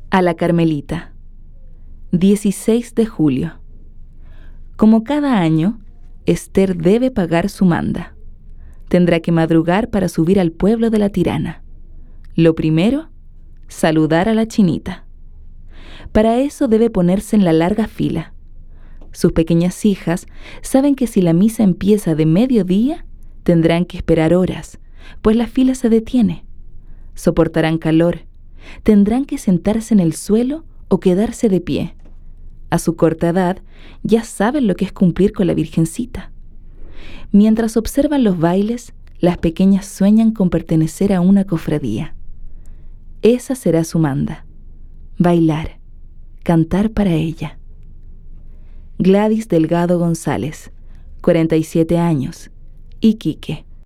A la Carmelita. 16 de julio. Como cada año, Esther debe pagar su manda. Tendrá que madrugar para subir al pueblo de la tirana. Lo primero, saludar a la chinita. Para eso debe ponerse en la larga fila. Sus pequeñas hijas saben que si la misa empieza de mediodía, tendrán que esperar horas, pues la fila se detiene. Soportarán calor, tendrán que sentarse en el suelo o quedarse de pie. A su corta edad, ya saben lo que es cumplir con la Virgencita. Mientras observan los bailes, las pequeñas sueñan con pertenecer a una cofradía. Esa será su manda: bailar, cantar para ella. Gladys Delgado González, 47 años, Iquique.